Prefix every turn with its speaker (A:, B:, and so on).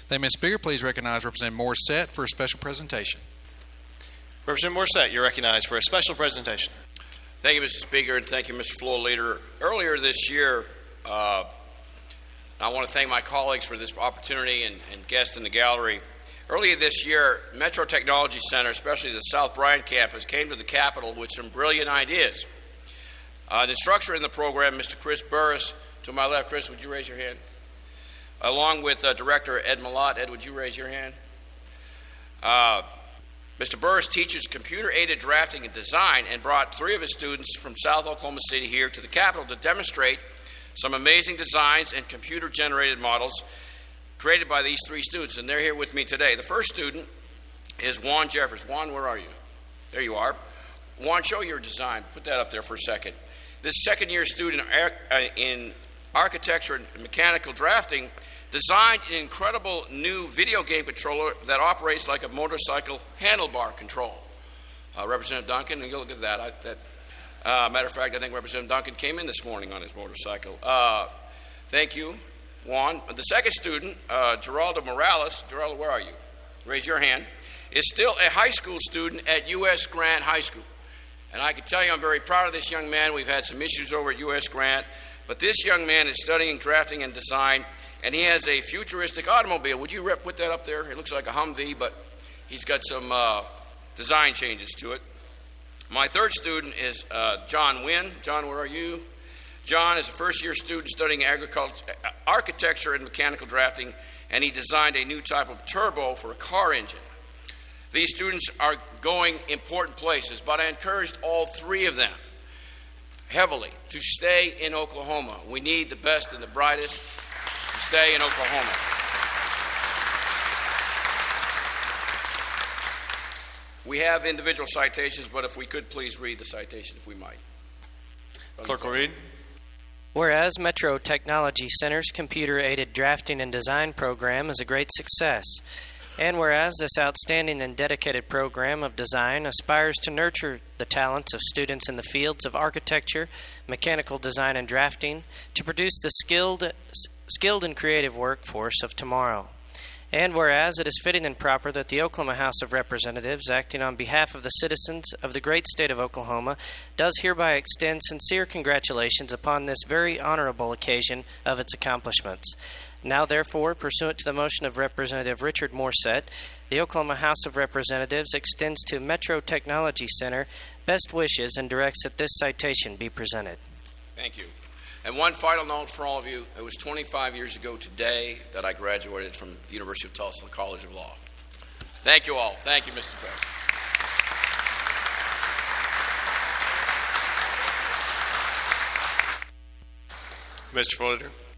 A: Then Ms. Speaker, please recognize Representative Morissette for a special presentation.
B: Representative Morissette, you're recognized for a special presentation.
C: Thank you, Mr. Speaker, and thank you, Mr. Floor Leader. Earlier this year, I want to thank my colleagues for this opportunity and guests in the gallery. Earlier this year, Metro Technology Center, especially the South Bryan campus, came to the Capitol with some brilliant ideas. The instructor in the program, Mr. Chris Burris, to my left. Chris, would you raise your hand? Along with Director Ed Malott. Ed, would you raise your hand? Mr. Burris teaches computer-aided drafting and design and brought 3 of his students from South Oklahoma City here to the Capitol to demonstrate some amazing designs and computer-generated models created by these 3 students, and they're here with me today. The first student is Juan Jeffers. Juan, where are you? There you are. Juan, show your design. Put that up there for a second. This second-year student in architecture and mechanical drafting designed an incredible new video game controller that operates like a motorcycle handlebar control. Representative Duncan, and you look at that. Matter of fact, I think Representative Duncan came in this morning on his motorcycle. Thank you, Juan. The second student, Geraldo Morales. Geraldo, where are you? Raise your hand. Is still a high school student at U.S. Grant High School. And I can tell you I'm very proud of this young man. We've had some issues over at U.S. Grant, but this young man is studying drafting and design, and he has a futuristic automobile. Would you put that up there? It looks like a Humvee, but he's got some design changes to it. My third student is John Wynn. John, where are you? John is a first-year student studying architecture and mechanical drafting, and he designed a new type of turbo for a car engine. These students are going important places, but I encouraged all 3 of them heavily to stay in Oklahoma. We need the best and the brightest to stay in Oklahoma. We have individual citations, but if we could please read the citation, if we might.
B: Clerk will read.
D: Whereas Metro Technology Center's computer-aided drafting and design program is a great success, and whereas this outstanding and dedicated program of design aspires to nurture the talents of students in the fields of architecture, mechanical design, and drafting to produce the skilled and creative workforce of tomorrow. And whereas it is fitting and proper that the Oklahoma House of Representatives, acting on behalf of the citizens of the great state of Oklahoma, does hereby extend sincere congratulations upon this very honorable occasion of its accomplishments. Now, therefore, pursuant to the motion of Representative Richard Morissette, the Oklahoma House of Representatives extends to Metro Technology Center best wishes and directs that this citation be presented.
C: Thank you. And one final note for all of you. It was 25 years ago today that I graduated from the University of Tulsa College of Law. Thank you all. Thank you, Mr. President.
B: Mr. Floor Leader.